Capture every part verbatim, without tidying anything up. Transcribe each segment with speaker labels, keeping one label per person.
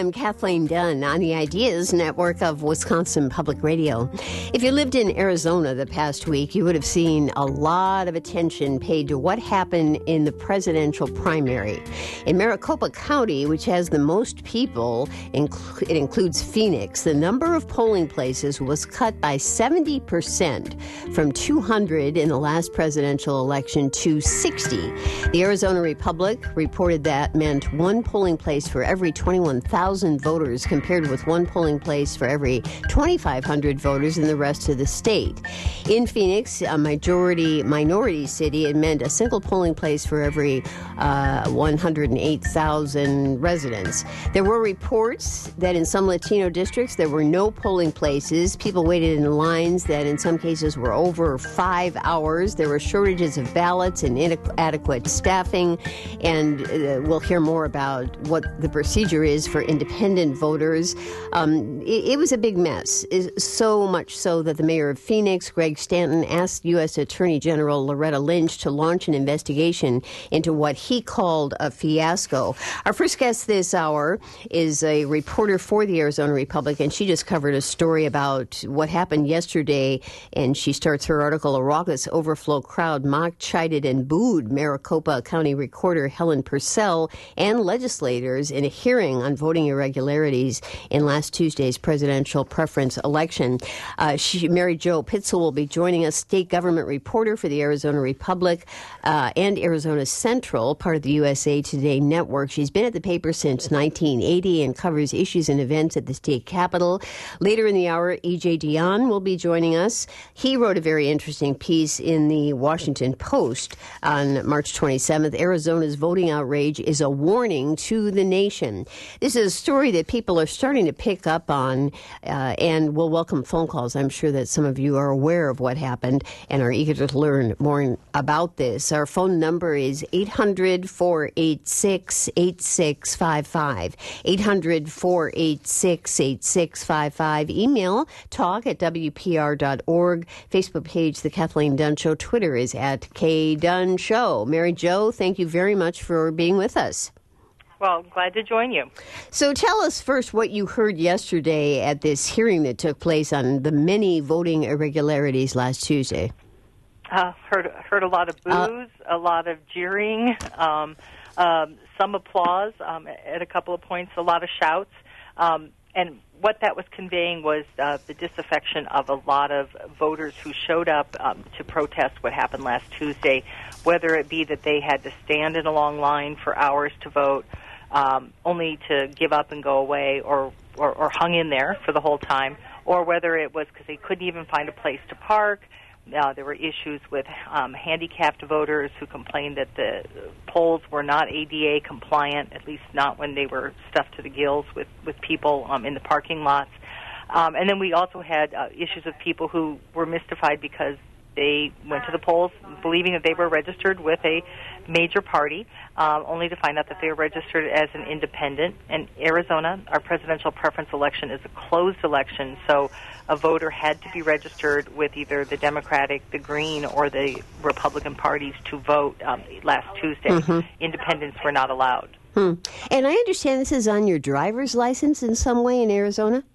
Speaker 1: I'm Kathleen Dunn on the Ideas Network of Wisconsin Public Radio. If you lived in Arizona the past week, you would have seen a lot of attention paid to what happened in the presidential primary. In Maricopa County, which has the most people, it includes Phoenix, the number of polling places was cut by seventy percent from two hundred in the last presidential election to sixty. The Arizona Republic reported that meant one polling place for every twenty-one thousand voters compared with one polling place for every twenty-five hundred voters in the rest of the state. In Phoenix, a majority minority city, it meant a single polling place for every uh, one hundred eight thousand residents. There were reports that in some Latino districts there were no polling places. People waited in lines that in some cases were over five hours. There were shortages of ballots and inadequate staffing, and uh, we'll hear more about what the procedure is for independent voters. Um, it, it was a big mess, so much so that the mayor of Phoenix, Greg Stanton, asked U S Attorney General Loretta Lynch to launch an investigation into what he called a fiasco. Our first guest this hour is a reporter for the Arizona Republic, and she just covered a story about what happened yesterday, and she starts her article, "A Raucous Overflow Crowd Mocked, Chided, and Booed Maricopa County Recorder Helen Purcell and legislators in a hearing on voting irregularities in last Tuesday's presidential preference election." Uh, she, Mary Jo Pitzel will be joining us, state government reporter for the Arizona Republic uh, and Arizona Central, part of the U S A Today network. She's been at the paper since nineteen eighty and covers issues and events at the state capitol. Later in the hour, E J Dionne will be joining us. He wrote a very interesting piece in the Washington Post on March twenty-seventh. Arizona's voting outrage is a warning to the nation. This is a story that people are starting to pick up on, uh, and we'll welcome phone calls. I'm sure that some of you are aware of what happened and are eager to learn more about this. Our phone number is eight hundred, four eight six, eight six five five. eight hundred, four eight six, eight six five five. Email talk at W P R dot org. Facebook page, The Kathleen Dunn Show. Twitter is at K Dunn Show. Mary Jo, thank you very much for being with us.
Speaker 2: Well, glad to join you.
Speaker 1: So tell us first what you heard yesterday at this hearing that took place on the many voting irregularities last Tuesday.
Speaker 2: Uh, heard heard a lot of boos, uh, a lot of jeering, um, um, some applause um, at a couple of points, a lot of shouts. Um, and what that was conveying was uh, the disaffection of a lot of voters who showed up um, to protest what happened last Tuesday, whether it be that they had to stand in a long line for hours to vote, um, only to give up and go away, or, or, or hung in there for the whole time, or whether it was because they couldn't even find a place to park. Uh, there were issues with um, handicapped voters who complained that the polls were not A D A compliant, at least not when they were stuffed to the gills with, with people um, in the parking lots. Um, and then we also had uh, issues of people who were mystified because they went to the polls believing that they were registered with a major party, um, only to find out that they were registered as an independent. And Arizona, our presidential preference election, is a closed election, so a voter had to be registered with either the Democratic, the Green, or the Republican parties to vote um, last Tuesday. Mm-hmm. Independents were not allowed.
Speaker 1: Hmm. And I understand this is on your driver's license in some way in Arizona?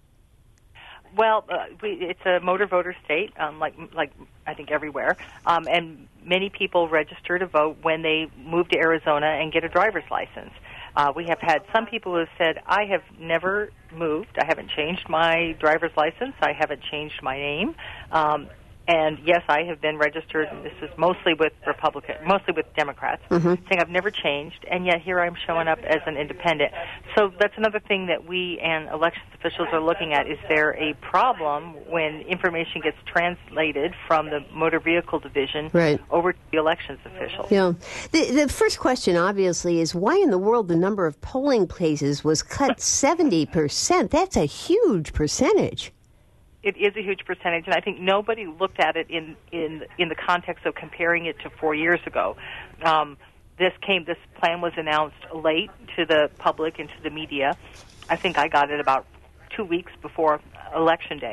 Speaker 2: Well, uh, we, it's a motor voter state, um, like like I think everywhere, um, and many people register to vote when they move to Arizona and get a driver's license. Uh, we have had some people who have said, I have never moved, I haven't changed my driver's license, I haven't changed my name, um, and yes, I have been registered, and this is mostly with Republican, mostly with Democrats, mm-hmm. saying I've never changed, and yet here I'm showing up as an independent. So that's another thing that we and elections officials are looking at. Is there a problem when information gets translated from the motor vehicle division
Speaker 1: right.
Speaker 2: over to the elections officials?
Speaker 1: Yeah. The, the first question, obviously, is why in the world the number of polling places was cut seventy percent? That's a huge percentage.
Speaker 2: It is a huge percentage, and I think nobody looked at it in in in the context of comparing it to four years ago. Um, this came. This plan was announced late to the public and to the media. I think I got it about two weeks before Election Day,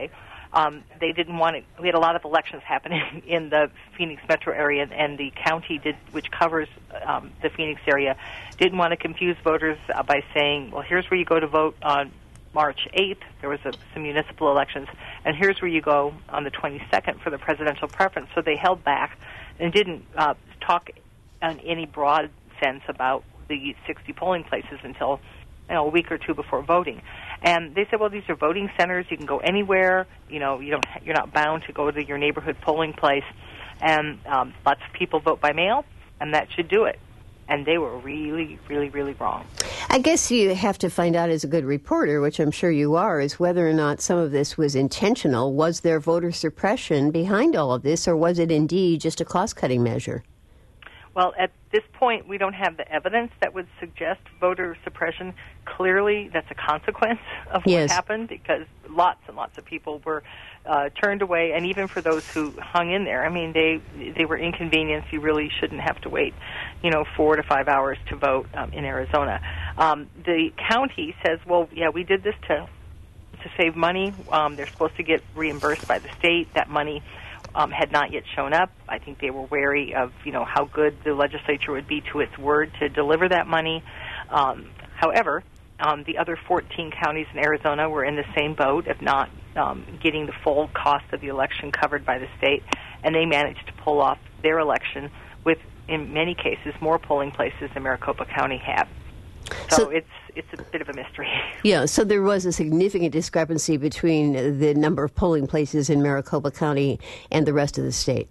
Speaker 2: Um, they didn't want to. We had a lot of elections happening in the Phoenix metro area, and the county did, which covers um, the Phoenix area, didn't want to confuse voters uh, by saying, "Well, here's where you go to vote on March eighth." There was a, some municipal elections, and here's where you go on the twenty-second for the presidential preference. So they held back and didn't uh, talk in any broad sense about the sixty polling places until you know, a week or two before voting. And they said, well, these are voting centers. You can go anywhere. You know, you don't, you're not bound to go to your neighborhood polling place. And um, lots of people vote by mail, and that should do it. And they were really, really, really wrong.
Speaker 1: I guess you have to find out as a good reporter, which I'm sure you are, is whether or not some of this was intentional. Was there voter suppression behind all of this, or was it indeed just a cost-cutting measure?
Speaker 2: Well, at this point, we don't have the evidence that would suggest voter suppression. Clearly, that's a consequence of what
Speaker 1: yes.
Speaker 2: happened, because lots and lots of people were uh, turned away, and even for those who hung in there, I mean, they they were inconvenienced. You really shouldn't have to wait, you know, four to five hours to vote um, in Arizona. Um, the county says, well, yeah, we did this to to save money. Um, they're supposed to get reimbursed by the state. That money Um, had not yet shown up. I think they were wary of, you know, how good the legislature would be to its word to deliver that money. Um, however, um, the other fourteen counties in Arizona were in the same boat of not um, getting the full cost of the election covered by the state, and they managed to pull off their election with, in many cases, more polling places than Maricopa County had. So, so it's it's a bit of a mystery.
Speaker 1: Yeah, so there was a significant discrepancy between the number of polling places in Maricopa County and the rest of the state.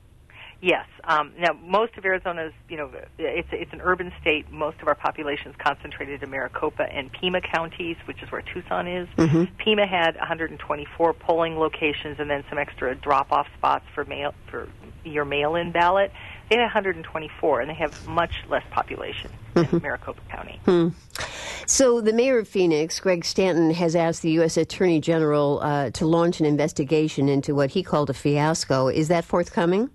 Speaker 2: Yes. Um, now, most of Arizona's, you know, it's it's an urban state. Most of our population is concentrated in Maricopa and Pima counties, which is where Tucson is. Mm-hmm. Pima had one hundred twenty-four polling locations and then some extra drop-off spots for mail for your mail-in ballot. They had one hundred twenty-four, and they have much less population mm-hmm. in Maricopa County.
Speaker 1: Hmm. So the mayor of Phoenix, Greg Stanton, has asked the U S Attorney General uh, to launch an investigation into what he called a fiasco. Is that forthcoming?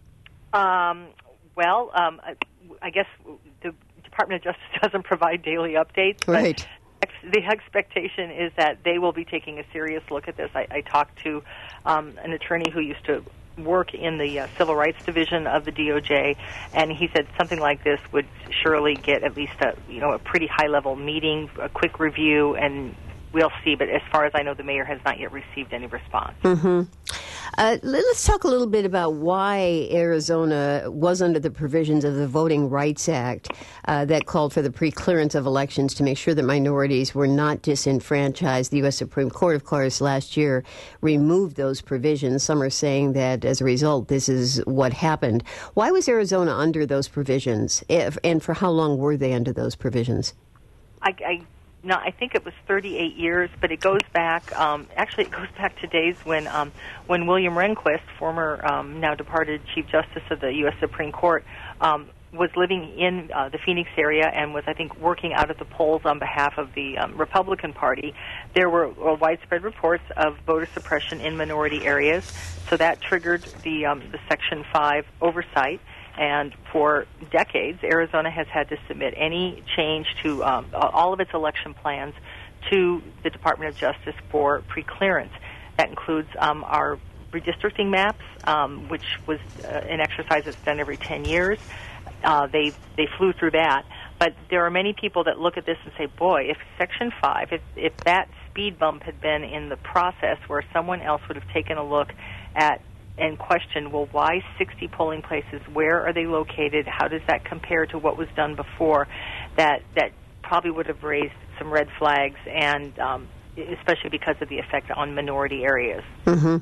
Speaker 2: Um, well, um, I guess the Department of Justice doesn't provide daily updates. But
Speaker 1: right.
Speaker 2: ex- the expectation is that they will be taking a serious look at this. I, I talked to um, an attorney who used to work in the uh, Civil Rights Division of the D O J, and he said something like this would surely get at least a, you know, a pretty high-level meeting, a quick review, and we'll see. But as far as I know, the mayor has not yet received any response.
Speaker 1: Mm-hmm. Uh, let's talk a little bit about why Arizona was under the provisions of the Voting Rights Act uh, that called for the pre-clearance of elections to make sure that minorities were not disenfranchised. The U S Supreme Court, of course, last year removed those provisions. Some are saying that as a result, this is what happened. Why was Arizona under those provisions, if, and for how long were they under those provisions?
Speaker 2: I, I No, I think it was thirty-eight years, but it goes back. Um, actually, it goes back to days when um, when William Rehnquist, former um, now departed Chief Justice of the U S Supreme Court, um, was living in uh, the Phoenix area and was, I think, working out at the polls on behalf of the um, Republican Party. There were uh, widespread reports of voter suppression in minority areas, so that triggered the um, the Section five oversight. And for decades, Arizona has had to submit any change to um, all of its election plans to the Department of Justice for pre-clearance. That includes um, our redistricting maps, um, which was uh, an exercise that's done every ten years. Uh, they they flew through that. But there are many people that look at this and say, boy, if Section five, if, if that speed bump had been in the process where someone else would have taken a look at and question, well, why sixty polling places? Where are they located? How does that compare to what was done before? That that probably would have raised some red flags, and um, especially because of the effect on minority areas.
Speaker 1: Mm-hmm.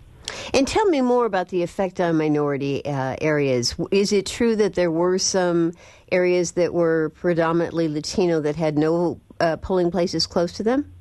Speaker 1: And tell me more about the effect on minority uh, areas. Is it true that there were some areas that were predominantly Latino that had no uh, polling places close to them?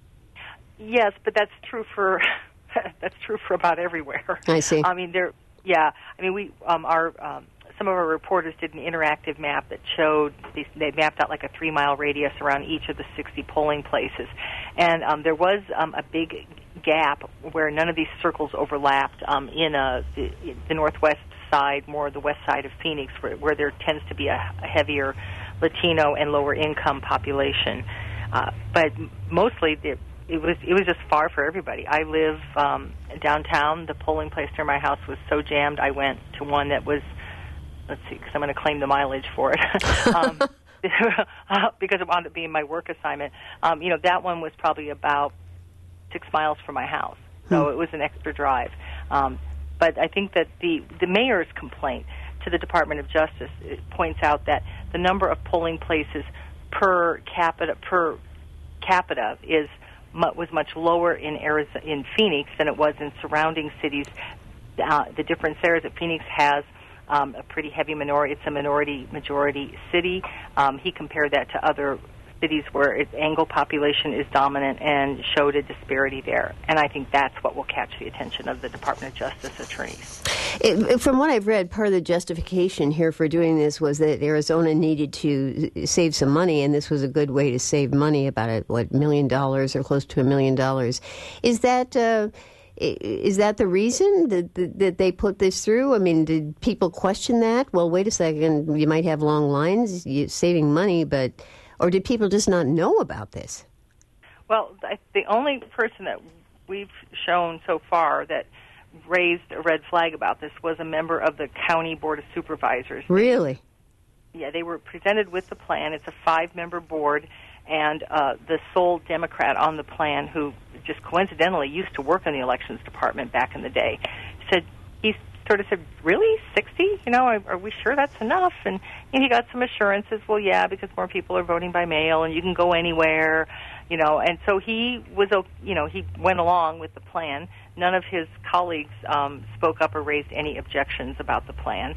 Speaker 2: Yes, but that's true for... That's true for about everywhere.
Speaker 1: I see.
Speaker 2: I mean, there. Yeah. I mean, we um, our um, some of our reporters did an interactive map that showed these, they mapped out like a three mile radius around each of the sixty polling places, and um, there was um, a big gap where none of these circles overlapped um, in a, the, the northwest side, more the west side of Phoenix, where, where there tends to be a, a heavier Latino and lower income population. Uh, but mostly the it was it was just far for everybody. I live um, downtown. The polling place near my house was so jammed. I went to one that was, let's see, because I'm going to claim the mileage for it, um, because it wound up being my work assignment. Um, you know, that one was probably about six miles from my house, so hmm. it was an extra drive. Um, but I think that the the mayor's complaint to the Department of Justice points out that the number of polling places per capita per capita is was much lower in Arizona, in Phoenix than it was in surrounding cities. Uh, the difference there is that Phoenix has um, a pretty heavy minority. It's a minority-majority city. Um, he compared that to other cities where its Anglo population is dominant and showed a disparity there. And I think that's what will catch the attention of the Department of Justice attorneys.
Speaker 1: It, from what I've read, part of the justification here for doing this was that Arizona needed to save some money, and this was a good way to save money, about a what million dollars or close to a million dollars. Is that uh, is that the reason that, that, that they put this through? I mean, did people question that? Well, wait a second, you might have long lines, you're saving money, but or did people just not know about this?
Speaker 2: Well, the only person that we've shown so far that raised a red flag about this was a member of the County Board of Supervisors.
Speaker 1: Really?
Speaker 2: Yeah, they were presented with the plan. It's a five-member board, and uh, the sole Democrat on the plan, who just coincidentally used to work in the elections department back in the day, said, he sort of said, really, sixty? You know, are we sure that's enough? And, and he got some assurances, well, yeah, because more people are voting by mail, and you can go anywhere, you know. And so he was, you know, he went along with the plan. None of his colleagues um, spoke up or raised any objections about the plan,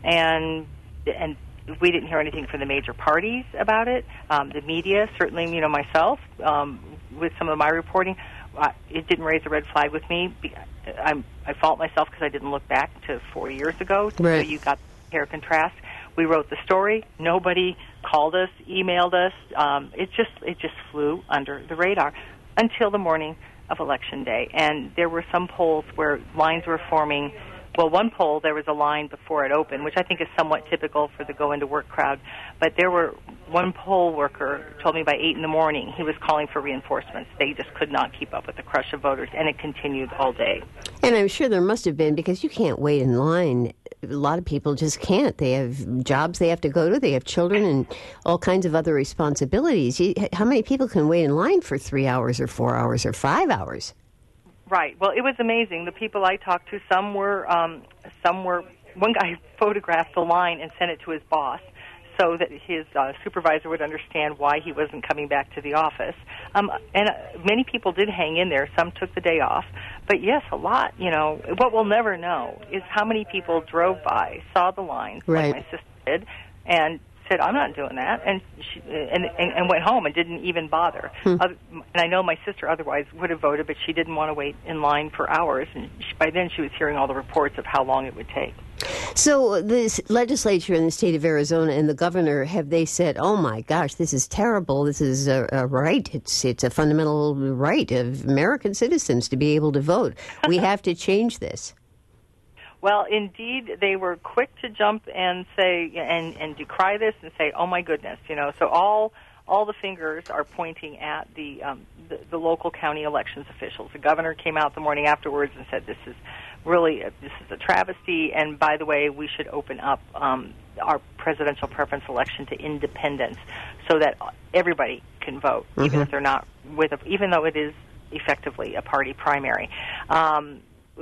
Speaker 2: and and we didn't hear anything from the major parties about it. Um, the media, certainly, you know, myself, um, with some of my reporting, uh, it didn't raise a red flag with me. I'm, I fault myself because I didn't look back to four years ago.
Speaker 1: Right.
Speaker 2: So you got compare contrast. We wrote the story. Nobody called us, emailed us. Um, it just it just flew under the radar until the morning of Election Day. And there were some polls where lines were forming. Well, one poll, there was a line before it opened, which I think is somewhat typical for the go-into-work crowd. But there were, one poll worker told me by eight in the morning he was calling for reinforcements. They just could not keep up with the crush of voters, and it continued all day.
Speaker 1: And I'm sure there must have been, because you can't wait in line. A lot of people just can't. They have jobs they have to go to. They have children and all kinds of other responsibilities. You, how many people can wait in line for three hours or four hours or five hours?
Speaker 2: Right. Well, it was amazing. The people I talked to, some were, um, some were. One guy photographed the line and sent it to his boss, so that his uh, supervisor would understand why he wasn't coming back to the office. Um, and uh, many people did hang in there. Some took the day off. But yes, a lot. You know, what we'll never know is how many people drove by, saw the lines,
Speaker 1: right,
Speaker 2: like my sister did, and said, I'm not doing that, and she, and, and and went home and didn't even bother. Hmm. Uh, and I know my sister otherwise would have voted, but she didn't want to wait in line for hours, and she, by then she was hearing all the reports of how long it would take.
Speaker 1: So the legislature in the state of Arizona and the governor, have they said, oh my gosh, this is terrible, this is a, a right, it's it's a fundamental right of American citizens to be able to vote. We have to change this.
Speaker 2: Well, indeed, they were quick to jump and say and, and decry this and say, "Oh my goodness!" You know, so all all the fingers are pointing at the, um, the the local county elections officials. The governor came out the morning afterwards and said, "This is really a, this is a travesty." And by the way, we should open up um, our presidential preference election to independents so that everybody can vote, mm-hmm. even if they're not with a, even though it is effectively a party primary. Um,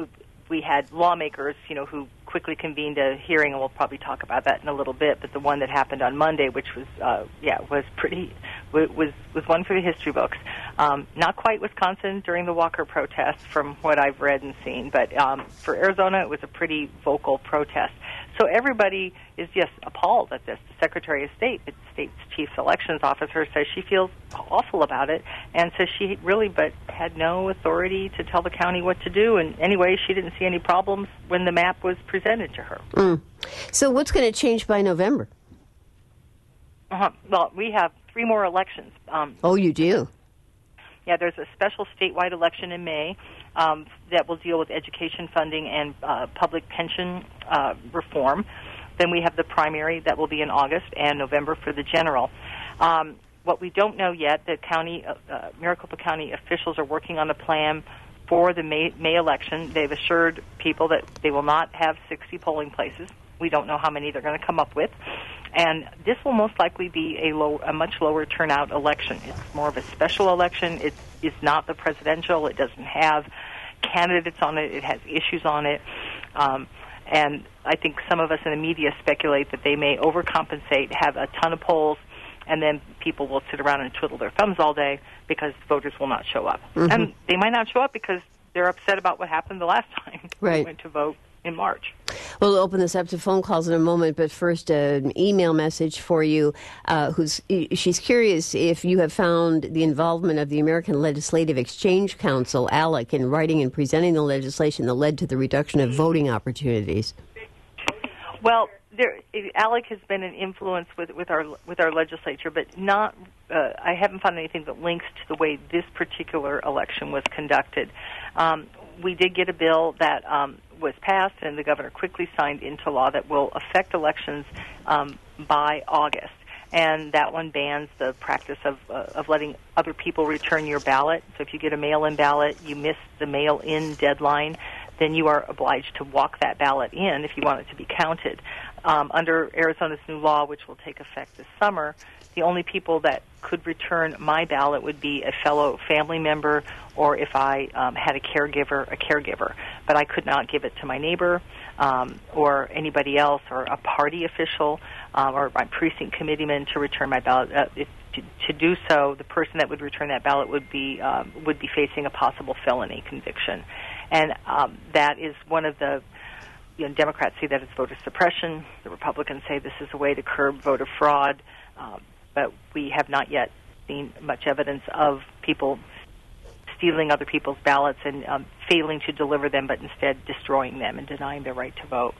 Speaker 2: We had lawmakers, you know, who quickly convened a hearing, and we'll probably talk about that in a little bit. But the one that happened on Monday, which was, uh, yeah, was pretty, was was one for the history books. Um, not quite Wisconsin during the Walker protest, from what I've read and seen, but um, for Arizona, it was a pretty vocal protest. So everybody is just appalled at this. The Secretary of State, the state's chief elections officer, says she feels awful about it, and says she really but had no authority to tell the county what to do. And anyway, she didn't see any problems when the map was presented to her.
Speaker 1: Mm. So what's going to change by November?
Speaker 2: Uh-huh. Well, we have three more elections. Um,
Speaker 1: oh, you do?
Speaker 2: Yeah, there's a special statewide election in May um, that will deal with education funding and uh, public pension uh, reform. Then we have the primary that will be in August and November for the general. Um, what we don't know yet, the county, uh, uh, Maricopa County officials are working on a plan for the May, May election. They've assured people that they will not have sixty polling places. We don't know how many they're going to come up with. And this will most likely be a, low, a much lower turnout election. It's more of a special election. It is not the presidential. It doesn't have candidates on it. It has issues on it. Um, and I think some of us in the media speculate that they may overcompensate, have a ton of polls, and then people will sit around and twiddle their thumbs all day because voters will not show up. Mm-hmm. And they might not show up because they're upset about what happened the last time
Speaker 1: right.
Speaker 2: they went to vote in March.
Speaker 1: We'll open this up to phone calls in a moment, but first an email message for you. Uh, who's she's curious if you have found the involvement of the American Legislative Exchange Council, ALEC, in writing and presenting the legislation that led to the reduction of voting opportunities.
Speaker 2: Well, there, ALEC has been an influence with, with our with our legislature, but not. Uh, I haven't found anything that links to the way this particular election was conducted. Um, we did get a bill that um, was passed, and the governor quickly signed into law that will affect elections um, by August. And that one bans the practice of uh, of letting other people return your ballot. So if you get a mail-in ballot, you miss the mail-in deadline, then you are obliged to walk that ballot in if you want it to be counted. Um, under Arizona's new law, which will take effect this summer, the only people that could return my ballot would be a fellow family member, or if I um, had a caregiver, a caregiver. But I could not give it to my neighbor um, or anybody else, or a party official um, or my precinct committeeman to return my ballot. Uh, if, to, to do so, the person that would return that ballot would be um, would be facing a possible felony conviction, and um, that is one of the. You know, Democrats see that as voter suppression. The Republicans say this is a way to curb voter fraud. Um, but we have not yet seen much evidence of people stealing other people's ballots and um, failing to deliver them, but instead destroying them and denying their right to vote.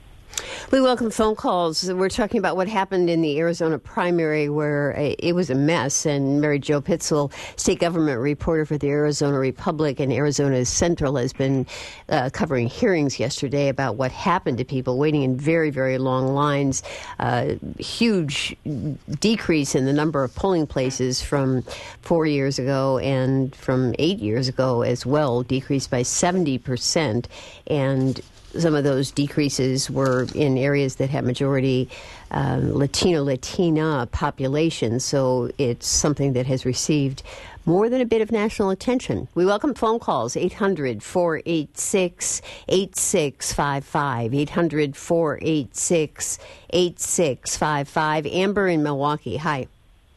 Speaker 1: We welcome phone calls. We're talking about what happened in the Arizona primary, where it was a mess. And Mary Jo Pitzel, state government reporter for the Arizona Republic and Arizona Central, has been uh, covering hearings yesterday about what happened to people waiting in very, very long lines. Uh, huge decrease in the number of polling places from four years ago and from eight years ago as well, decreased by seventy percent. And some of those decreases were in areas that have majority um, Latino, Latina population, so it's something that has received more than a bit of national attention. We welcome phone calls, eight hundred, four eight six, eight six five five, eight hundred, four eight six, eight six five five. Amber in Milwaukee, hi.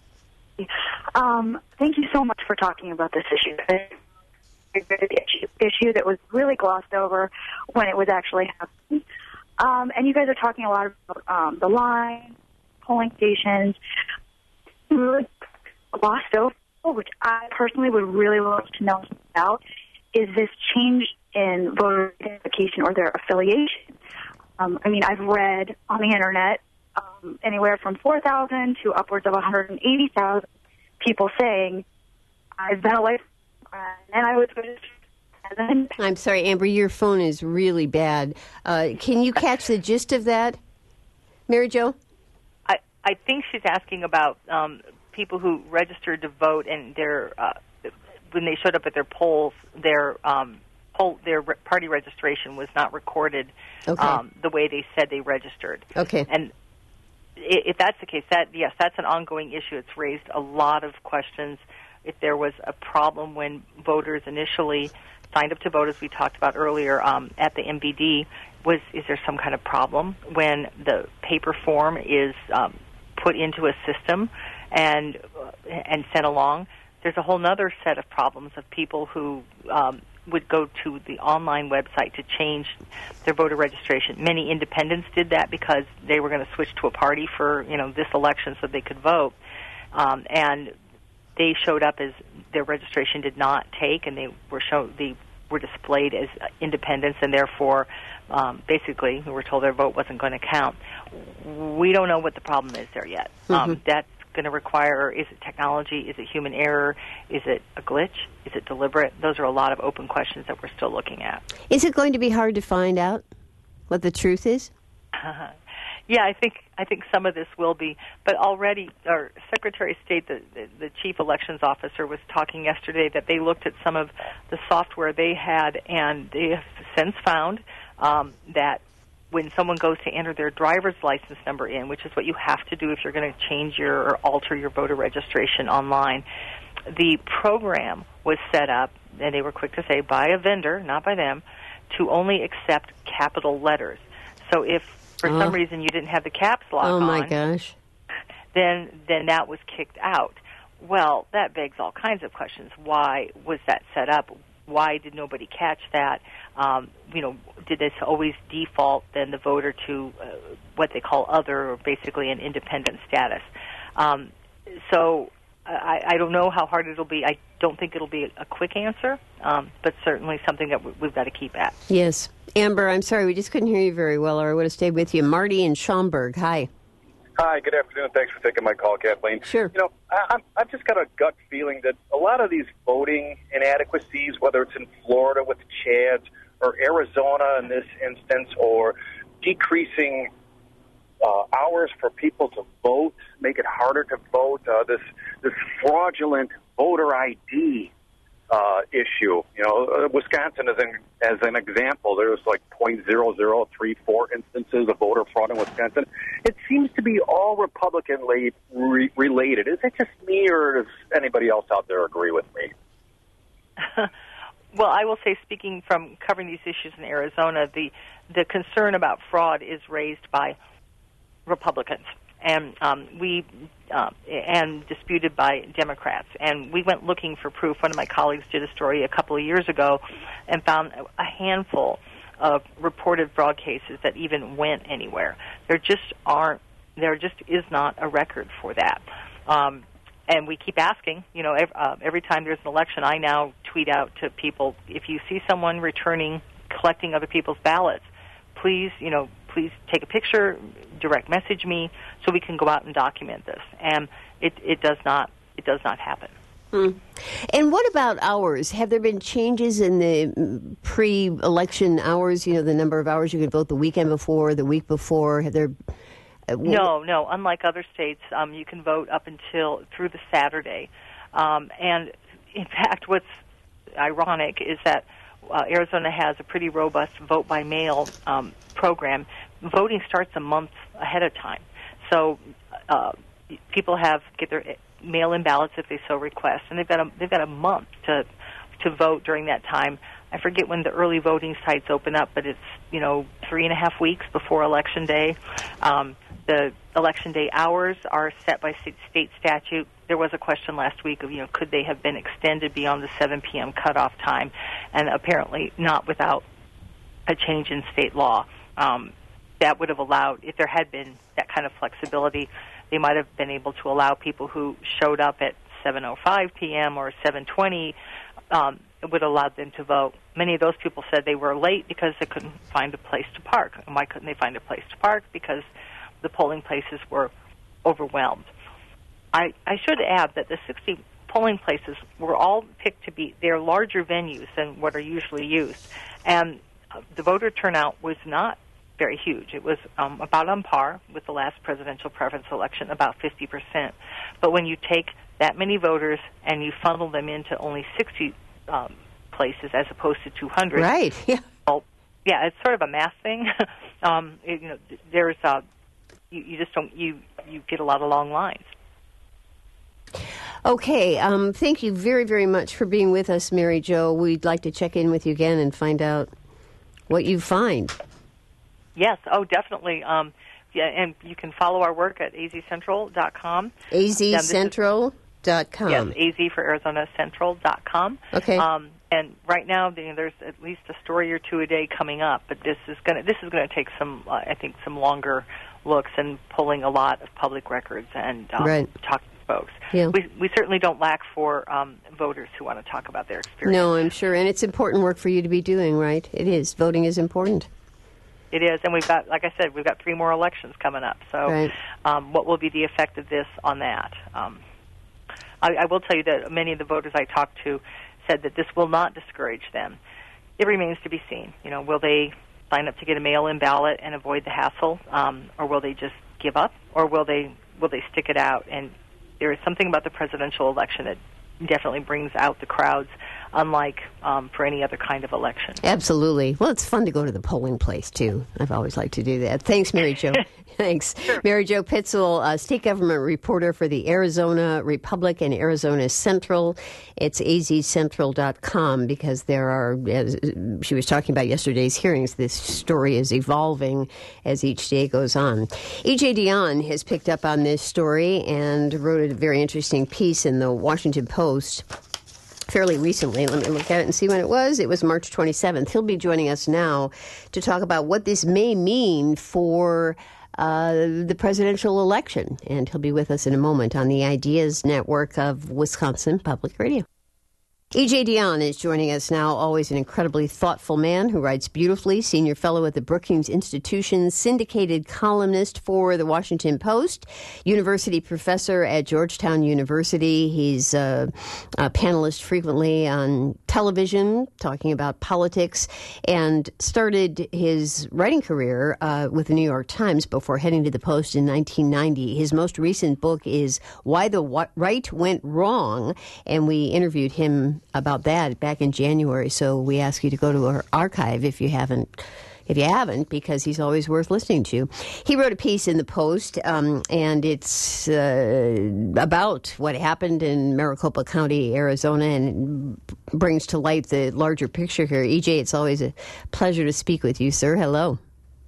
Speaker 3: Um, thank you so much for talking about this issue. Issue, issue that was really glossed over when it was actually happening. Um, and you guys are talking a lot about um, the line, polling stations, really glossed over, which I personally would really love to know about, is this change in voter identification or their affiliation. Um, I mean, I've read on the Internet um, anywhere from four thousand to upwards of one hundred eighty thousand people saying, I've been elected. Uh, and I was president.
Speaker 1: I'm sorry, Amber, your phone is really bad. Uh, can you catch the gist of that, Mary Jo?
Speaker 2: I, I think she's asking about um, people who registered to vote and their uh, when they showed up at their polls, their um, poll, their re- party registration was not recorded
Speaker 1: okay.
Speaker 2: um, the way they said they registered.
Speaker 1: Okay.
Speaker 2: And if that's the case, that yes, that's an ongoing issue. It's raised a lot of questions. If there was a problem when voters initially signed up to vote, as we talked about earlier um, at the M V D, was is there some kind of problem when the paper form is um, put into a system and uh, and sent along? There's a whole other set of problems of people who um, would go to the online website to change their voter registration. Many independents did that because they were going to switch to a party for you know this election so they could vote, um, and they showed up as their registration did not take, and they were shown they were displayed as independents, and therefore, um, basically, we were told their vote wasn't going to count. We don't know what the problem is there yet. Mm-hmm. Um, that's going to require: is it technology? Is it human error? Is it a glitch? Is it deliberate? Those are a lot of open questions that we're still looking at.
Speaker 1: Is it going to be hard to find out what the truth is?
Speaker 2: Uh, Yeah, I think I think some of this will be, but already our Secretary of State, the, the, the Chief Elections Officer, was talking yesterday that they looked at some of the software they had, and they have since found um, that when someone goes to enter their driver's license number in, which is what you have to do if you're going to change your or alter your voter registration online, the program was set up, and they were quick to say, by a vendor, not by them, to only accept capital letters. So if for oh. some reason you didn't have the caps lock
Speaker 1: oh,
Speaker 2: on,
Speaker 1: my gosh.
Speaker 2: then then that was kicked out. Well, that begs all kinds of questions. Why was that set up? Why did nobody catch that? Um, you know, did this always default then the voter to uh, what they call other, or basically an independent status? Um, so I, I don't know how hard it'll be. I don't think it'll be a quick answer, um, but certainly something that we've got to keep at.
Speaker 1: Yes. Amber, I'm sorry, we just couldn't hear you very well, or I would have stayed with you. Marty in Schaumburg, hi.
Speaker 4: Hi, good afternoon. Thanks for taking my call, Kathleen.
Speaker 1: Sure.
Speaker 4: You know, I, I've just got a gut feeling that a lot of these voting inadequacies, whether it's in Florida with Chads or Arizona in this instance, or decreasing uh, hours for people to vote, make it harder to vote, uh, this this fraudulent voter I D uh, issue. You know, uh, Wisconsin is an, as an example. There's like zero point zero zero three four instances of voter fraud in Wisconsin. It seems to be all Republican re- related. Is it just me, or does anybody else out there agree with me?
Speaker 2: Well, I will say, speaking from covering these issues in Arizona, the the concern about fraud is raised by Republicans, and um, we uh, and disputed by Democrats. And we went looking for proof. One of my colleagues did a story a couple of years ago and found a handful of reported fraud cases that even went anywhere. There just aren't. There just is not a record for that. Um, and we keep asking. You know, every, uh, every time there's an election, I now tweet out to people: if you see someone returning, collecting other people's ballots, please, you know, please take a picture, direct message me, so we can go out and document this. And it, it does not it does not happen.
Speaker 1: Hmm. And what about hours? Have there been changes in the pre-election hours? You know, the number of hours you could vote the weekend before, the week before. Have there? Uh,
Speaker 2: no, no. Unlike other states, um, you can vote up until through the Saturday. Um, and in fact, what's ironic is that Uh, Arizona has a pretty robust vote-by-mail um, program. Voting starts a month ahead of time. So uh, people have get their mail-in ballots if they so request, and they've got a, they've got a month to to vote during that time. I forget when the early voting sites open up, but it's, you know, three and a half weeks before Election Day. Um, the Election Day hours are set by state statute. There was a question last week of, you know, could they have been extended beyond the seven p.m. cutoff time, and apparently not without a change in state law. Um, that would have allowed, if there had been that kind of flexibility, they might have been able to allow people who showed up at seven oh five p.m. or seven twenty, um, it would allow them to vote. Many of those people said they were late because they couldn't find a place to park. And why couldn't they find a place to park? Because the polling places were overwhelmed. I, I should add that the sixty polling places were all picked to be, they're larger venues than what are usually used. And uh, the voter turnout was not very huge. It was um, about on par with the last presidential preference election, about fifty percent. But when you take that many voters and you funnel them into only sixty um, places as opposed to two hundred.
Speaker 1: Right, yeah.
Speaker 2: Well, yeah, it's sort of a math thing. um, it, you know, there's, uh, you, you just don't, you, you get a lot of long lines.
Speaker 1: Okay, um, thank you very, very much for being with us, Mary Jo. We'd like to check in with you again and find out what you find.
Speaker 2: Yes, oh, definitely. Um, yeah, and you can follow our work at a z central dot com.
Speaker 1: a z central dot com.
Speaker 2: Yes, A Z for Arizona Central dot com.
Speaker 1: Okay.
Speaker 2: Um, and right now, you know, there's at least a story or two a day coming up, but this is going to this is going to take some, uh, I think, some longer looks and pulling a lot of public records and um,
Speaker 1: right.
Speaker 2: talking to folks.
Speaker 1: Yeah.
Speaker 2: We we certainly don't lack for um, voters who want to talk about their experience.
Speaker 1: No, I'm sure, and it's important work for you to be doing, right? It is. Voting is important.
Speaker 2: It is, and we've got, like I said, we've got three more elections coming up. So
Speaker 1: right.
Speaker 2: um, what will be the effect of this on that? Um, I, I will tell you that many of the voters I talked to said that this will not discourage them. It remains to be seen. You know, will they sign up to get a mail-in ballot and avoid the hassle, um, or will they just give up, or will they will they stick it out? And there is something about the presidential election that definitely brings out the crowds, unlike um, for any other kind of election.
Speaker 1: Absolutely. Well, it's fun to go to the polling place, too. I've always liked to do that. Thanks, Mary Jo. Thanks. Sure. Mary Jo Pitzl, uh, state government reporter for the Arizona Republic and Arizona Central. It's a z central dot com because there are, as she was talking about yesterday's hearings, this story is evolving as each day goes on. E J Dionne has picked up on this story and wrote a very interesting piece in the Washington Post fairly recently. Let me look at it and see when it was. It was March twenty-seventh. He'll be joining us now to talk about what this may mean for Uh, the presidential election. And he'll be with us in a moment on the Ideas Network of Wisconsin Public Radio. E J Dionne is joining us now, always an incredibly thoughtful man who writes beautifully, senior fellow at the Brookings Institution, syndicated columnist for the Washington Post, university professor at Georgetown University. He's uh, a panelist frequently on television, talking about politics, and started his writing career uh, with the New York Times before heading to the Post in nineteen ninety. His most recent book is Why the Right Went Wrong, and we interviewed him about that back in January. So we ask you to go to our archive if you haven't, if you haven't, because he's always worth listening to. He wrote a piece in the Post, um, and it's uh, about what happened in Maricopa County, Arizona, and brings to light the larger picture here. E J, it's always a pleasure to speak with you, sir. Hello.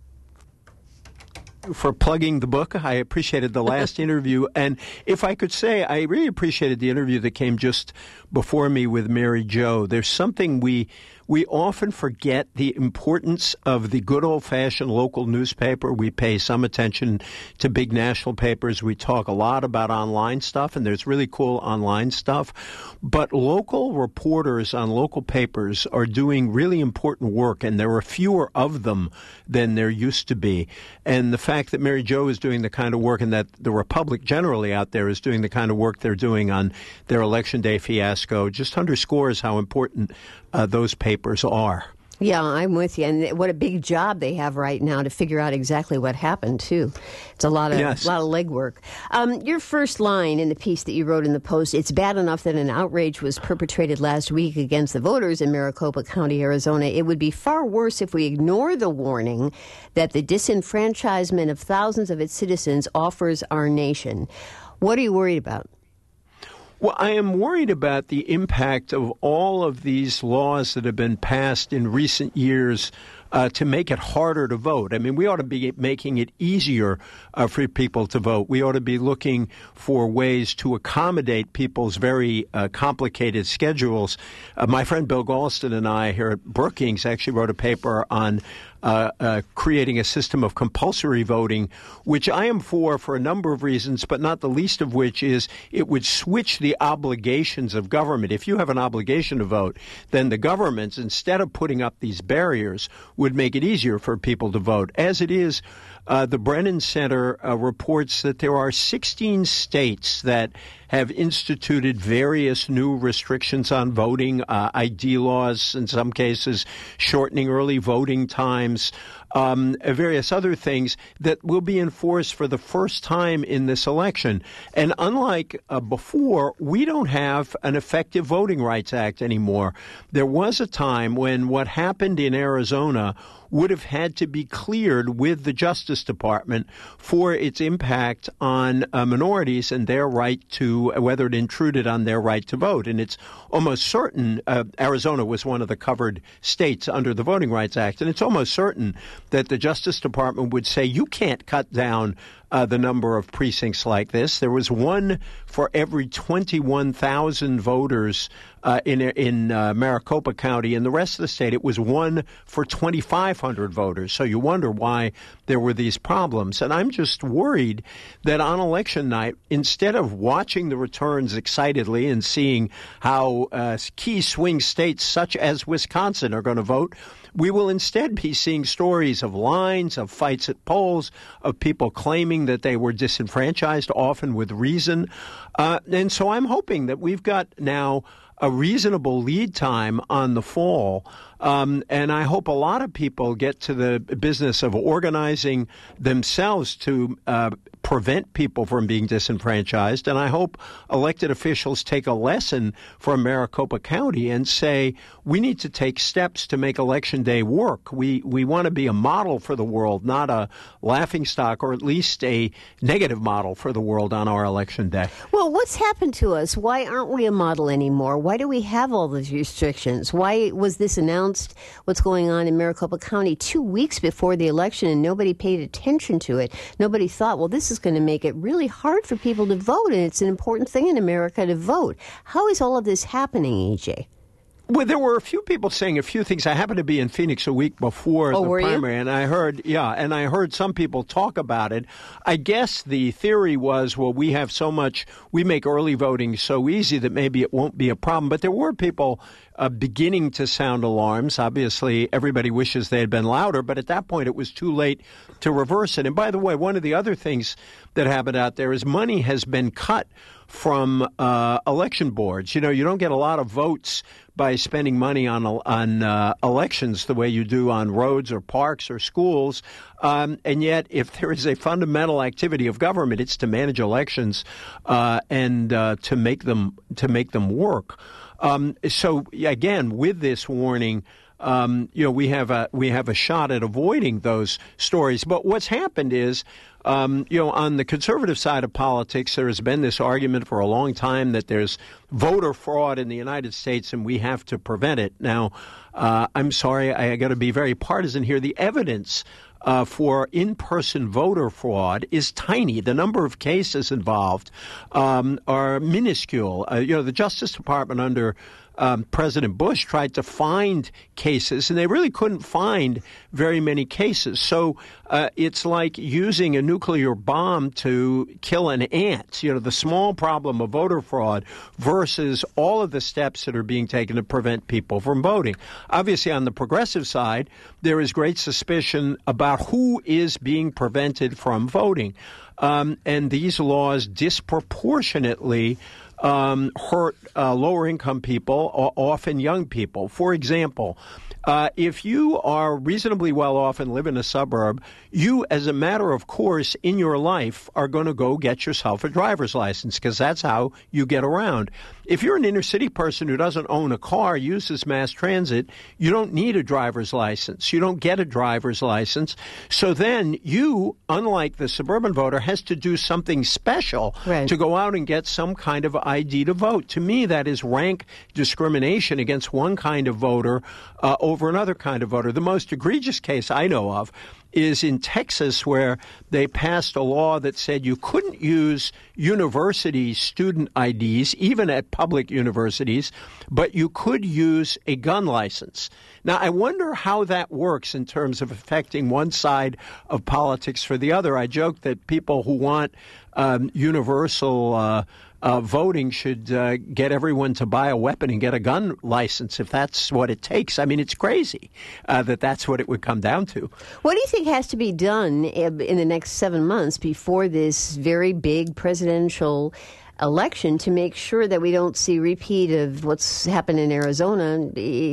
Speaker 5: For plugging the book. I appreciated the last interview. And if I could say, I really appreciated the interview that came just before me with Mary Jo. There's something we we often forget, the importance of the good old-fashioned local newspaper. We pay some attention to big national papers. We talk a lot about online stuff, and there's really cool online stuff. But local reporters on local papers are doing really important work, and there are fewer of them than there used to be. And the fact that Mary Jo is doing the kind of work, and that the Republic generally out there is doing the kind of work they're doing on their Election Day fiasco just underscores how important uh, those papers are.
Speaker 1: Yeah, I'm with you. And what a big job they have right now to figure out exactly what happened, too. It's a lot of
Speaker 5: yes.
Speaker 1: lot of legwork. Um, your first line in the piece that you wrote in the Post, it's bad enough that an outrage was perpetrated last week against the voters in Maricopa County, Arizona. It would be far worse if we ignore the warning that the disenfranchisement of thousands of its citizens offers our nation. What are you worried about?
Speaker 5: Well, I am worried about the impact of all of these laws that have been passed in recent years uh, to make it harder to vote. I mean, we ought to be making it easier uh, for people to vote. We ought to be looking for ways to accommodate people's very uh, complicated schedules. Uh, my friend Bill Galston and I here at Brookings actually wrote a paper on Uh, uh, creating a system of compulsory voting, which I am for for a number of reasons, but not the least of which is it would switch the obligations of government. If you have an obligation to vote, then the governments, instead of putting up these barriers, would make it easier for people to vote. As it is, uh, the Brennan Center uh, reports that there are sixteen states that have instituted various new restrictions on voting, uh, I D laws, in some cases shortening early voting times, um, various other things that will be enforced for the first time in this election. And unlike uh, before, we don't have an effective Voting Rights Act anymore. There was a time when what happened in Arizona would have had to be cleared with the Justice Department for its impact on uh, minorities and their right to, whether it intruded on their right to vote. And it's almost certain, uh, Arizona was one of the covered states under the Voting Rights Act, and it's almost certain that the Justice Department would say, you can't cut down Uh, the number of precincts like this. There was one for every twenty-one thousand voters uh, in in uh, Maricopa County. In the rest of the state, it was one for twenty-five hundred voters. So you wonder why there were these problems. And I'm just worried that on election night, instead of watching the returns excitedly and seeing how uh, key swing states such as Wisconsin are going to vote, we will instead be seeing stories of lines, of fights at polls, of people claiming that they were disenfranchised, often with reason. Uh, and so I'm hoping that we've got now a reasonable lead time on the fall. Um, and I hope a lot of people get to the business of organizing themselves to uh, prevent people from being disenfranchised. And I hope elected officials take a lesson from Maricopa County and say, we need to take steps to make Election Day work. We we want to be a model for the world, not a laughingstock, or at least a negative model for the world on our Election Day.
Speaker 1: Well, what's happened to us? Why aren't we a model anymore? Why do we have all these restrictions? Why was this announced, what's going on in Maricopa County, two weeks before the election, and nobody paid attention to it? Nobody thought, well, this is going to make it really hard for people to vote, and it's an important thing in America to vote. How is all of this happening, E J?
Speaker 5: Well, there were a few people saying a few things. I happened to be in Phoenix a week before
Speaker 1: oh,
Speaker 5: the
Speaker 1: were
Speaker 5: primary,
Speaker 1: you?
Speaker 5: and I heard, yeah, and I heard some people talk about it. I guess the theory was, well, we have so much, we make early voting so easy that maybe it won't be a problem. But there were people uh, beginning to sound alarms. Obviously, everybody wishes they had been louder, but at that point it was too late to reverse it. And by the way, one of the other things that happened out there is money has been cut from uh, election boards. You know, you don't get a lot of votes by spending money on on uh, elections the way you do on roads or parks or schools. Um, and yet, if there is a fundamental activity of government, it's to manage elections uh, and uh, to make them to make them work. Um, so again, with this warning, um, you know, we have a we have a shot at avoiding those stories. But what's happened is, Um, you know, on the conservative side of politics, there has been this argument for a long time that there's voter fraud in the United States and we have to prevent it. Now, uh, I'm sorry, I got to be very partisan here. The evidence uh, for in-person voter fraud is tiny. The number of cases involved um, are minuscule. Uh, you know, the Justice Department under Um, President Bush tried to find cases, and they really couldn't find very many cases. So uh, it's like using a nuclear bomb to kill an ant, you know, the small problem of voter fraud versus all of the steps that are being taken to prevent people from voting. Obviously, on the progressive side, there is great suspicion about who is being prevented from voting. Um, and these laws disproportionately Um, hurt uh, lower-income people, often young people. For example, uh, if you are reasonably well-off and live in a suburb, you, as a matter of course, in your life are going to go get yourself a driver's license because that's how you get around. If you're an inner-city person who doesn't own a car, uses mass transit, you don't need a driver's license. You don't get a driver's license. So then you, unlike the suburban voter, has to do something special
Speaker 1: right.
Speaker 5: to go out and get some kind of I D to vote. To me, that is rank discrimination against one kind of voter uh, over another kind of voter. The most egregious case I know of is in Texas, where they passed a law that said you couldn't use university student I Ds, even at public universities, but you could use a gun license. Now, I wonder how that works in terms of affecting one side of politics for the other. I joke that people who want um, universal uh, Uh, voting should uh, get everyone to buy a weapon and get a gun license if that's what it takes. I mean, it's crazy uh, that that's what it would come down to.
Speaker 1: What do you think has to be done in the next seven months before this very big presidential election to make sure that we don't see repeat of what's happened in Arizona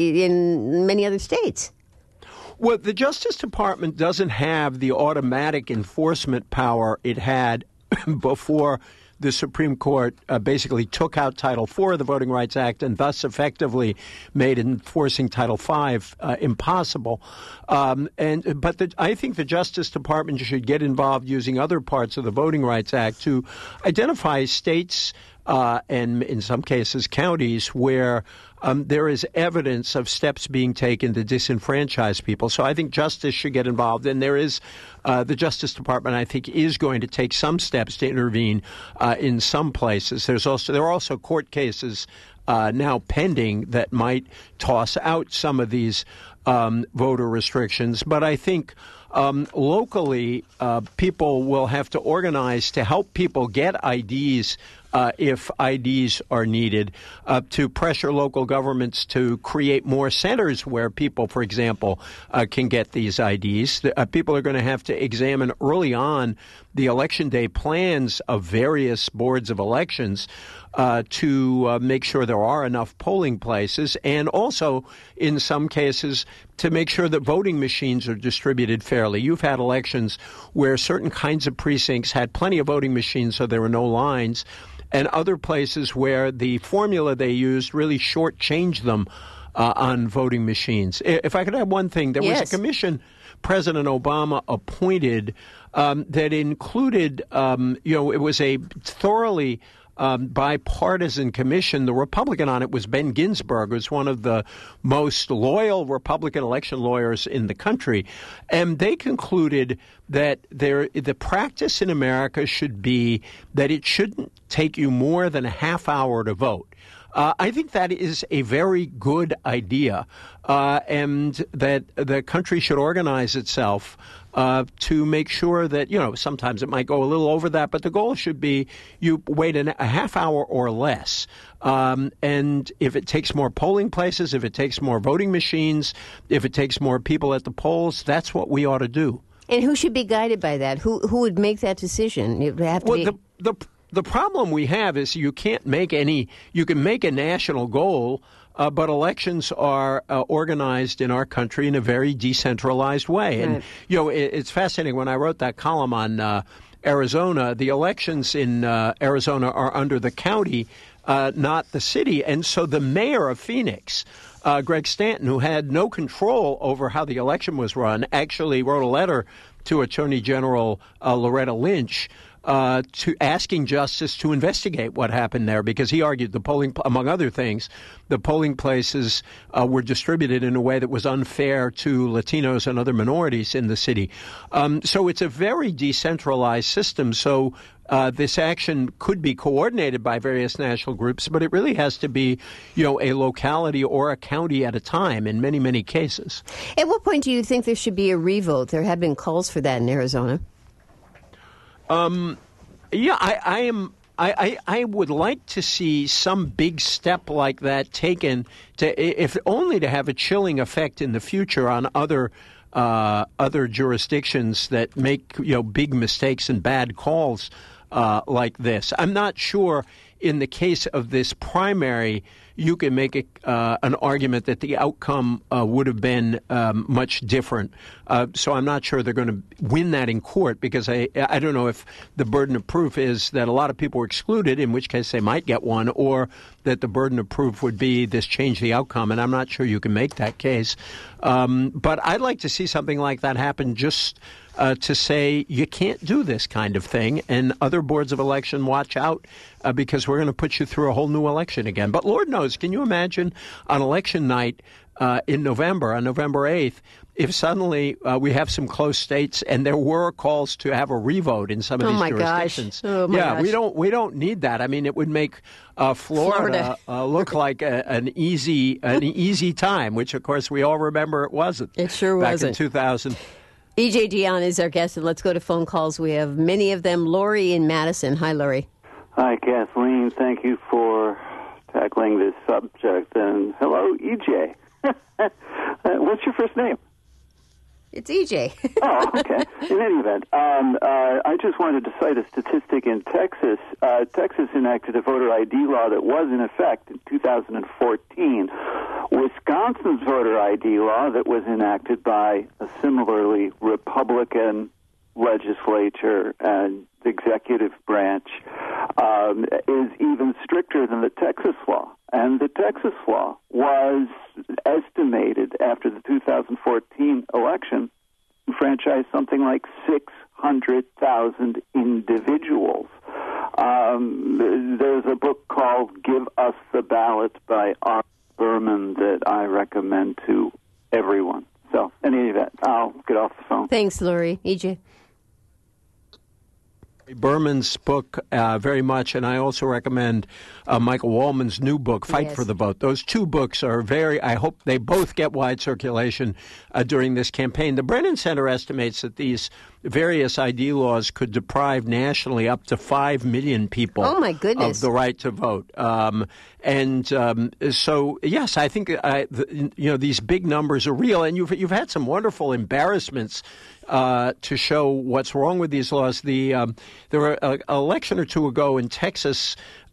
Speaker 1: in many other states?
Speaker 5: Well, the Justice Department doesn't have the automatic enforcement power it had before the Supreme Court uh, basically took out Title four of the Voting Rights Act and thus effectively made enforcing Title five uh, impossible. Um, and but the, I think the Justice Department should get involved using other parts of the Voting Rights Act to identify states uh, and, in some cases, counties where Um, there is evidence of steps being taken to disenfranchise people. So I think justice should get involved. And there is uh, the Justice Department, I think, is going to take some steps to intervene uh, in some places. There's also there are also court cases uh, now pending that might toss out some of these um, voter restrictions. But I think um, locally uh, people will have to organize to help people get I Ds Uh, if I Ds are needed, uh, to pressure local governments to create more centers where people, for example, uh, can get these I Ds. The, uh, people are going to have to examine early on the election day plans of various boards of elections uh, to uh, make sure there are enough polling places, and also, in some cases, to make sure that voting machines are distributed fairly. You've had elections where certain kinds of precincts had plenty of voting machines so there were no lines, and other places where the formula they used really shortchanged them uh, on voting machines. If I could add one thing, there
Speaker 1: yes.
Speaker 5: was a commission President Obama appointed um, that included, um, you know, it was a thoroughly Um, bipartisan commission. The Republican on it was Ben Ginsburg, who's one of the most loyal Republican election lawyers in the country. And they concluded that there, the practice in America should be that it shouldn't take you more than a half hour to vote. Uh, I think that is a very good idea, uh, and that the country should organize itself uh, to make sure that, you know, sometimes it might go a little over that, but the goal should be you wait an, a half hour or less. Um, and if it takes more polling places, if it takes more voting machines, if it takes more people at the polls, that's what we ought to do.
Speaker 1: And who should be guided by that? Who who would make that decision? It would have to
Speaker 5: well,
Speaker 1: be...
Speaker 5: the, the The problem we have is you can't make any, you can make a national goal, uh, but elections are uh, organized in our country in a very decentralized way. And,
Speaker 1: right.
Speaker 5: you know, it, it's fascinating. When I wrote that column on uh, Arizona, the elections in uh, Arizona are under the county, uh, not the city. And so the mayor of Phoenix, uh, Greg Stanton, who had no control over how the election was run, actually wrote a letter to Attorney General uh, Loretta Lynch, Uh, to asking justice to investigate what happened there, because he argued the polling, among other things, the polling places uh, were distributed in a way that was unfair to Latinos and other minorities in the city. Um, so it's a very decentralized system. So uh, this action could be coordinated by various national groups, but it really has to be, you know, a locality or a county at a time in many, many cases.
Speaker 1: At what point do you think there should be a revote? There have been calls for that in Arizona.
Speaker 5: Um, yeah, I, I am. I, I, I would like to see some big step like that taken, to, if only to have a chilling effect in the future on other uh, other jurisdictions that make, you know, big mistakes and bad calls uh, like this. I'm not sure in the case of this primary you can make a, uh, an argument that the outcome uh, would have been um, much different. Uh, so I'm not sure they're going to win that in court, because I I don't know if the burden of proof is that a lot of people were excluded, in which case they might get one, or that the burden of proof would be this changed the outcome, and I'm not sure you can make that case. Um, but I'd like to see something like that happen, just Uh, to say you can't do this kind of thing, and other boards of election watch out, uh, because we're going to put you through a whole new election again. But Lord knows, can you imagine on election night uh, in November, on November eighth, if suddenly uh, we have some close states and there were calls to have a revote in some of
Speaker 1: oh
Speaker 5: these
Speaker 1: my
Speaker 5: jurisdictions?
Speaker 1: Gosh. Oh my
Speaker 5: yeah,
Speaker 1: gosh.
Speaker 5: we don't we don't need that. I mean, it would make uh, Florida,
Speaker 1: Florida.
Speaker 5: uh, look like a, an easy an easy time, which of course we all remember it wasn't.
Speaker 1: It sure
Speaker 5: back
Speaker 1: wasn't.
Speaker 5: in two thousand.
Speaker 1: E J Dionne is our guest, and let's go to phone calls. We have many of them. Lori in Madison. Hi, Lori.
Speaker 6: Hi, Kathleen. Thank you for tackling this subject. And hello, E J. uh, what's your first name?
Speaker 1: It's E J.
Speaker 6: Oh, okay. In any event, um, uh, I just wanted to cite a statistic in Texas. Uh, Texas enacted a voter I D law that was in effect in two thousand fourteen. Wisconsin's voter I D law that was enacted by a similarly Republican legislature and executive branch um, is even stricter than the Texas law. And the Texas law was estimated after the two thousand fourteen election to franchise something like six hundred thousand individuals. Um, there's a book called Give Us the Ballot by R. Berman that I recommend to everyone. So, in any event, I'll get off the phone.
Speaker 1: Thanks, Lori. E J.
Speaker 5: Berman's book uh, very much, and I also recommend uh, Michael Wallman's new book, Fight
Speaker 1: yes.
Speaker 5: for the Vote. Those two books are very, I hope they both get wide circulation uh, during this campaign. The Brennan Center estimates that these various I D laws could deprive nationally up to five million people
Speaker 1: oh my goodness.
Speaker 5: of the right to vote. Um, and um, so, yes, I think uh, the, you know these big numbers are real, and you've you've had some wonderful embarrassments uh, to show what's wrong with these laws. The um, there were an election or two ago in Texas.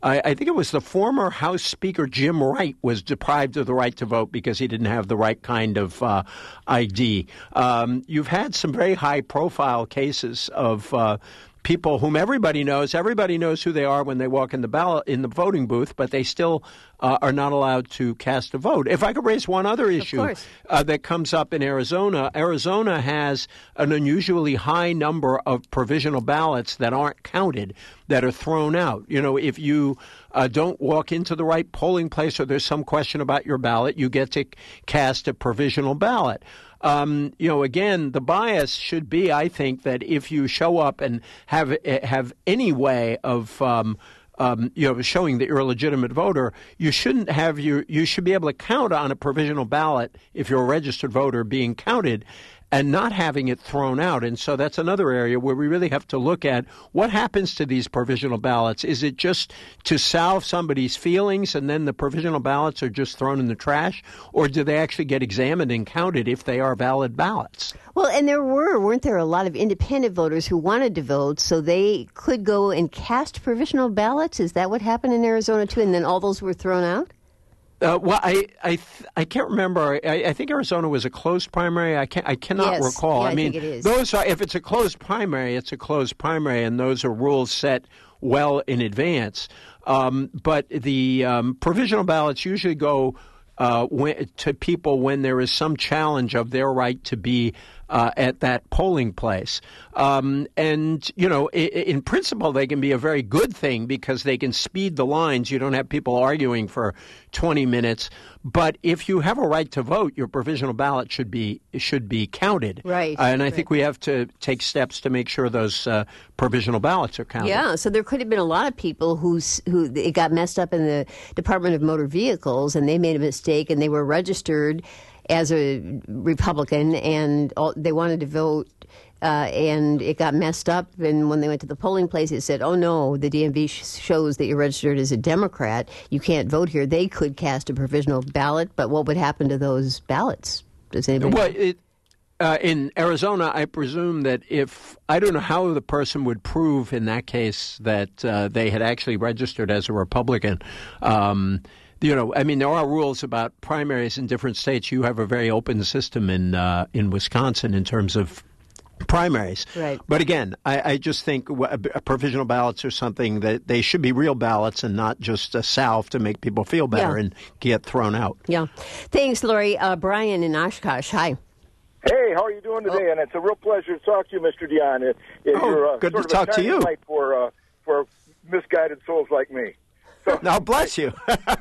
Speaker 5: I, I think it was the former House Speaker Jim Wright was deprived of the right to vote because he didn't have the right kind of uh, I D. Um, you've had some very high-profile cases of uh, people whom everybody knows. Everybody knows who they are when they walk in the ballot in the voting booth, but they still uh, are not allowed to cast a vote. If I could raise one other issue uh, that comes up in Arizona, Arizona has an unusually high number of provisional ballots that aren't counted, that are thrown out. You know, if you uh, don't walk into the right polling place or there's some question about your ballot, you get to cast a provisional ballot. Um, you know, again, the bias should be, I think, that if you show up and have have any way of um, um, you know showing that you're a legitimate voter, you shouldn't have your you should be able to count on a provisional ballot if you're a registered voter being counted and not having it thrown out. And so that's another area where we really have to look at what happens to these provisional ballots. Is it just to salve somebody's feelings and then the provisional ballots are just thrown in the trash? Or do they actually get examined and counted if they are valid ballots?
Speaker 1: Well, and there were, weren't there, a lot of independent voters who wanted to vote, so they could go and cast provisional ballots? Is that what happened in Arizona, too? And then all those were thrown out?
Speaker 5: Uh, well, I I, I can't remember. I, I think Arizona was a closed primary. I can't. I cannot
Speaker 1: yes.
Speaker 5: recall.
Speaker 1: Yeah,
Speaker 5: I,
Speaker 1: I
Speaker 5: mean,
Speaker 1: think it is.
Speaker 5: those are if it's a closed primary, it's a closed primary, and those are rules set well in advance. Um, but the um, provisional ballots usually go uh, when, to people when there is some challenge of their right to be uh, at that polling place. Um, and, you know, in, in principle, they can be a very good thing because they can speed the lines. You don't have people arguing for twenty minutes. But if you have a right to vote, your provisional ballot should be should be counted.
Speaker 1: Right.
Speaker 5: Uh, and I
Speaker 1: right.
Speaker 5: think we have to take steps to make sure those uh, provisional ballots are counted.
Speaker 1: Yeah, so there could have been a lot of people who's, who it got messed up in the Department of Motor Vehicles and they made a mistake and they were registered as a Republican and all, they wanted to vote uh, and it got messed up. And when they went to the polling place, it said, oh, no, the D M V sh- shows that you're registered as a Democrat. You can't vote here. They could cast a provisional ballot, but what would happen to those ballots? Does anybody
Speaker 5: well, it, uh, in Arizona, I presume that if I don't know how the person would prove in that case that uh, they had actually registered as a Republican. Um, You know, I mean, there are rules about primaries in different states. You have a very open system in uh, in Wisconsin in terms of primaries.
Speaker 1: Right.
Speaker 5: But again, I, I just think w- provisional ballots are something that they should be real ballots and not just a salve to make people feel better
Speaker 1: yeah.
Speaker 5: and get thrown out.
Speaker 1: Yeah. Thanks, Lori. Uh, Brian in Oshkosh. Hi.
Speaker 7: Hey, how are you doing today? Oh. And it's a real pleasure to talk to you, Mister Dion. It, it,
Speaker 5: oh,
Speaker 7: you're, uh,
Speaker 5: good
Speaker 7: sort
Speaker 5: to
Speaker 7: of
Speaker 5: talk to you.
Speaker 7: Light for uh, for misguided souls like me. So,
Speaker 5: now, bless you.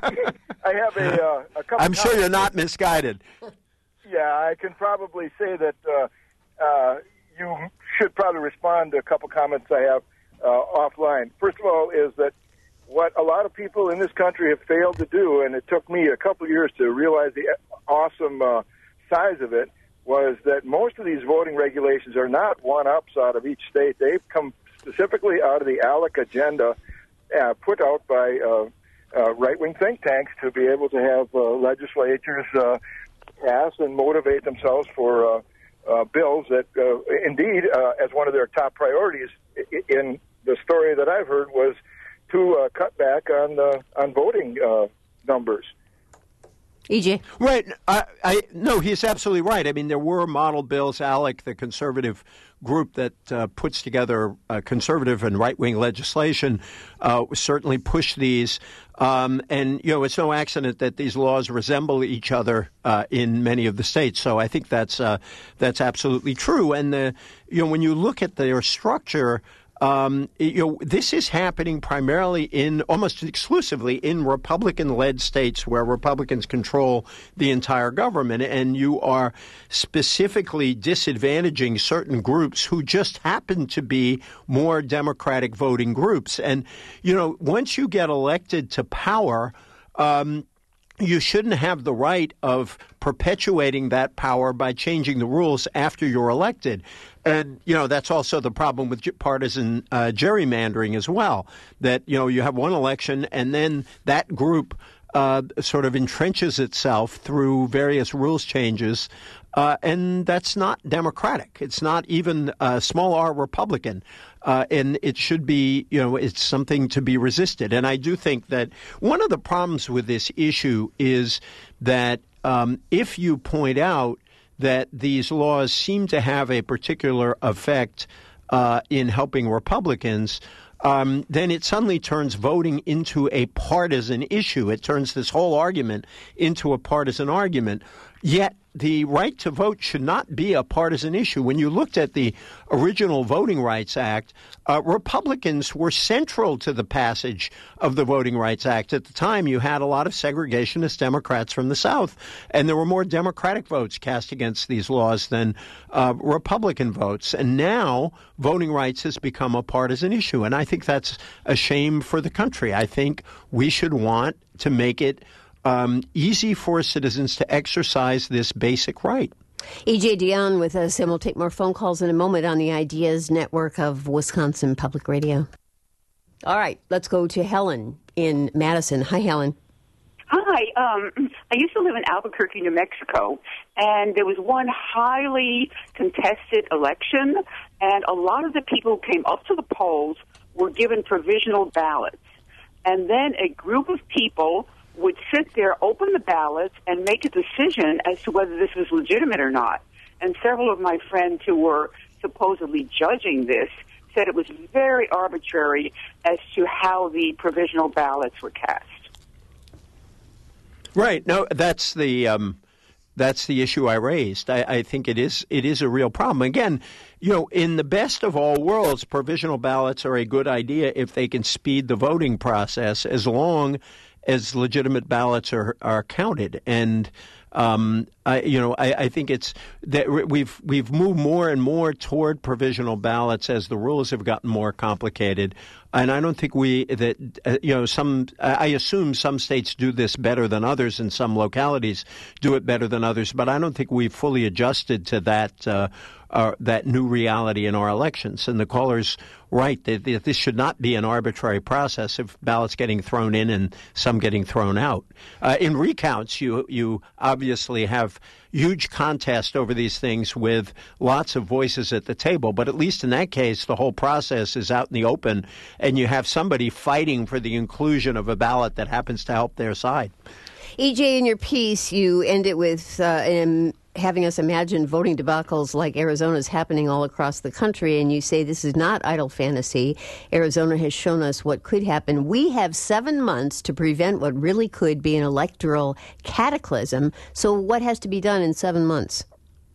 Speaker 7: I have a, uh, a couple.
Speaker 5: I'm sure you're not misguided.
Speaker 7: Yeah, I can probably say that uh, uh, you should probably respond to a couple comments I have uh, offline. First of all, is that what a lot of people in this country have failed to do, and it took me a couple of years to realize the awesome uh, size of it, was that most of these voting regulations are not one-ups out of each state. They've come specifically out of the ALEC agenda uh, put out by uh, uh, right-wing think tanks to be able to have uh, legislatures uh, pass and motivate themselves for uh, uh, bills that, uh, indeed, uh, as one of their top priorities in the story that I've heard, was to uh, cut back on uh, on voting uh, numbers.
Speaker 1: E J.
Speaker 5: Right. I, I no, he's absolutely right. I mean, there were model bills. ALEC, the conservative group that uh, puts together uh, conservative and right-wing legislation, uh, certainly pushed these. Um, and, you know, it's no accident that these laws resemble each other uh, in many of the states. So I think that's uh, that's absolutely true. And, the, you know, when you look at their structure, Um, you know, this is happening primarily in, almost exclusively in Republican-led states where Republicans control the entire government, and you are specifically disadvantaging certain groups who just happen to be more Democratic voting groups. And, you know, once you get elected to power, um, you shouldn't have the right of perpetuating that power by changing the rules after you're elected. And, you know, that's also the problem with partisan uh, gerrymandering as well, that, you know, you have one election and then that group uh, sort of entrenches itself through various rules changes. Uh, and that's not democratic. It's not even uh, small r Republican. Uh, and it should be, you know, it's something to be resisted. And I do think that one of the problems with this issue is that um, if you point out that these laws seem to have a particular effect uh, in helping Republicans, Um, then it suddenly turns voting into a partisan issue. It turns this whole argument into a partisan argument. Yet the right to vote should not be a partisan issue. When you looked at the original Voting Rights Act, uh, Republicans were central to the passage of the Voting Rights Act. At the time, you had a lot of segregationist Democrats from the South, and there were more Democratic votes cast against these laws than uh, Republican votes. And now voting rights has become a partisan issue, and I think that's a shame for the country. I think we should want to make it Um, easy for citizens to exercise this basic right.
Speaker 1: E J Dionne with us, and we'll take more phone calls in a moment on the Ideas Network of Wisconsin Public Radio. All right, let's go to Helen in Madison. Hi, Helen.
Speaker 8: Hi. Um, I used to live in Albuquerque, New Mexico, and there was one highly contested election, and a lot of the people who came up to the polls were given provisional ballots. And then a group of people would sit there, open the ballots, and make a decision as to whether this was legitimate or not. And several of my friends who were supposedly judging this said it was very arbitrary as to how the provisional ballots were cast.
Speaker 5: Right. No, that's the um, that's the issue I raised. I, I think it is it is a real problem. Again, you know, in the best of all worlds, provisional ballots are a good idea if they can speed the voting process, as long as legitimate ballots are, are counted. And, um, I, you know, I, I think it's that we've we've moved more and more toward provisional ballots as the rules have gotten more complicated. And I don't think we that, uh, you know, some I assume some states do this better than others and some localities do it better than others. But I don't think we've fully adjusted to that uh, uh, that new reality in our elections. And the caller's right that, that this should not be an arbitrary process of ballots getting thrown in and some getting thrown out. Uh, in recounts, you you obviously have huge contest over these things with lots of voices at the table. But at least in that case, the whole process is out in the open, and you have somebody fighting for the inclusion of a ballot that happens to help their side.
Speaker 1: E J, in your piece, you end it with uh, um, having us imagine voting debacles like Arizona's happening all across the country, and you say this is not idle fantasy. Arizona has shown us what could happen. We have seven months to prevent what really could be an electoral cataclysm. So what has to be done in seven months?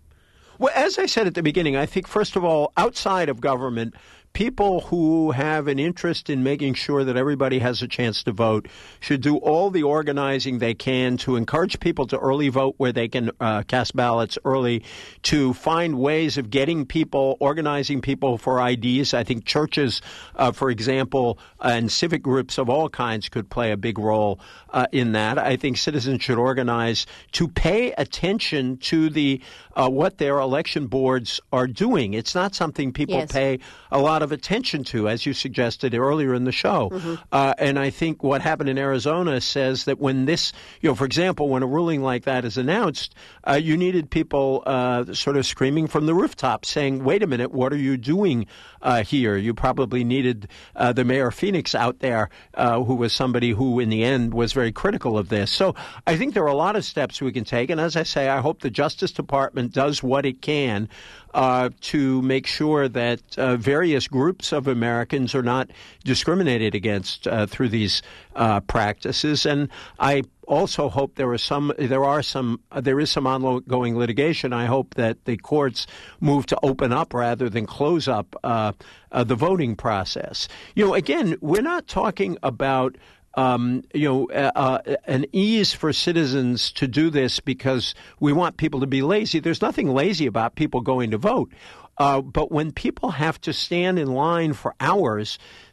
Speaker 5: Well, as I said at the beginning, I think, first of all, outside of government, people who have an interest in making sure that everybody has a chance to vote should do all the organizing they can to encourage people to early vote where they can uh, cast ballots early, to find ways of getting people, organizing people for I Ds. I think churches, uh, for example, and civic groups of all kinds could play a big role uh, in that. I think citizens should organize to pay attention to the uh, what their election boards are doing. It's not something people
Speaker 1: yes.
Speaker 5: pay a lot of attention to, as you suggested earlier in the show. Mm-hmm. Uh, and I think what happened in Arizona says that when this, you know, for example, when a ruling like that is announced, uh, you needed people uh, sort of screaming from the rooftop saying, wait a minute, what are you doing uh, here? You probably needed uh, the mayor of Phoenix out there, uh, who was somebody who in the end was very critical of this. So I think there are a lot of steps we can take. And as I say, I hope the Justice Department does what it can Uh, to make sure that uh, various groups of Americans are not discriminated against uh, through these uh, practices. And I also hope there are some, there are some, uh, there is some ongoing litigation. I hope that the courts move to open up rather than close up uh, uh, the voting process. You know, again, we're not talking about Um, you know, uh, uh, an ease for citizens to do this because we want people to be lazy. There's nothing lazy about people going to vote. Uh, but when people have to stand in line for hours,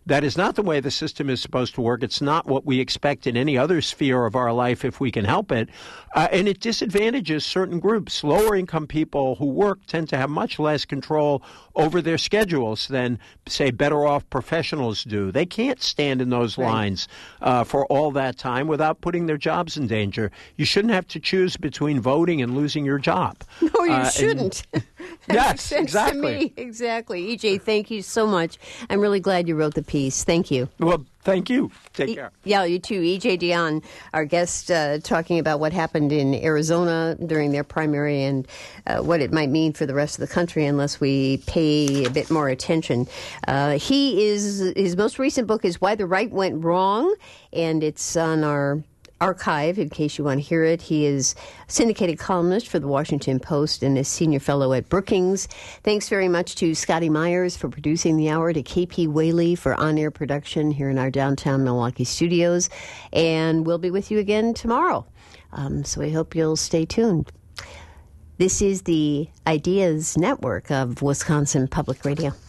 Speaker 5: That is not the way the system is supposed to work. It's not what we expect in any other sphere of our life if we can help it. Uh, and it disadvantages certain groups. Lower-income people who work tend to have much less control over their schedules than, say, better-off professionals do. They can't stand in those right. lines uh, for all that time without putting their jobs in danger. You shouldn't have to choose between voting and losing your job.
Speaker 1: No, you
Speaker 5: uh,
Speaker 1: shouldn't.
Speaker 5: Yes, exactly.
Speaker 1: Exactly. E J, thank you so much. I'm really glad you wrote the piece. Thank you.
Speaker 5: Well, thank you. Take
Speaker 1: e-
Speaker 5: care.
Speaker 1: Yeah, you too. E J Dionne, our guest, uh, talking about what happened in Arizona during their primary and uh, what it might mean for the rest of the country unless we pay a bit more attention. Uh, he is his most recent book is Why the Right Went Wrong, and it's on our archive in case you want to hear it. He is a syndicated columnist for the Washington Post and a senior fellow at Brookings. Thanks very much to Scotty Myers for producing the hour, to K P Whaley for on-air production here in our downtown Milwaukee studios. And we'll be with you again tomorrow. Um, so we hope you'll stay tuned. This is the Ideas Network of Wisconsin Public Radio.